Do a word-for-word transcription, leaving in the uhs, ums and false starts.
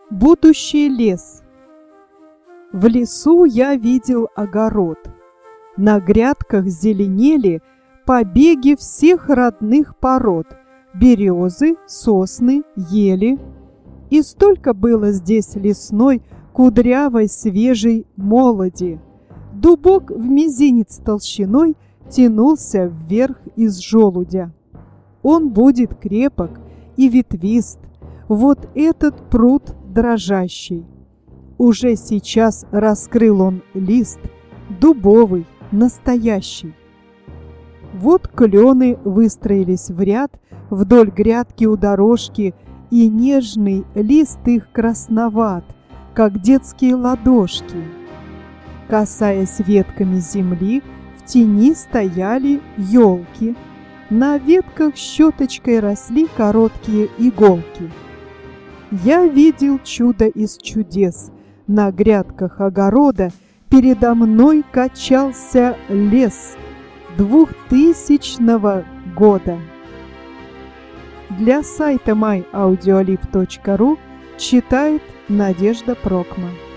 Будущий лес. В лесу я видел огород. На грядках зеленели побеги всех родных пород: березы, сосны, ели. И столько было здесь лесной, кудрявой, свежей молоди. Дубок в мизинец толщиной тянулся вверх из желудя. Он будет крепок и ветвист, вот этот пруд дрожащий. Уже сейчас раскрыл он лист, дубовый, настоящий. Вот клены выстроились в ряд вдоль грядки у дорожки, и нежный лист их красноват, как детские ладошки. Касаясь ветками земли, в тени стояли елки. На ветках щеточкой росли короткие иголки. Я видел чудо из чудес. На грядках огорода передо мной качался лес двухтысячного года. Для сайта май аудиолиб точка ру читает Надежда Прокма.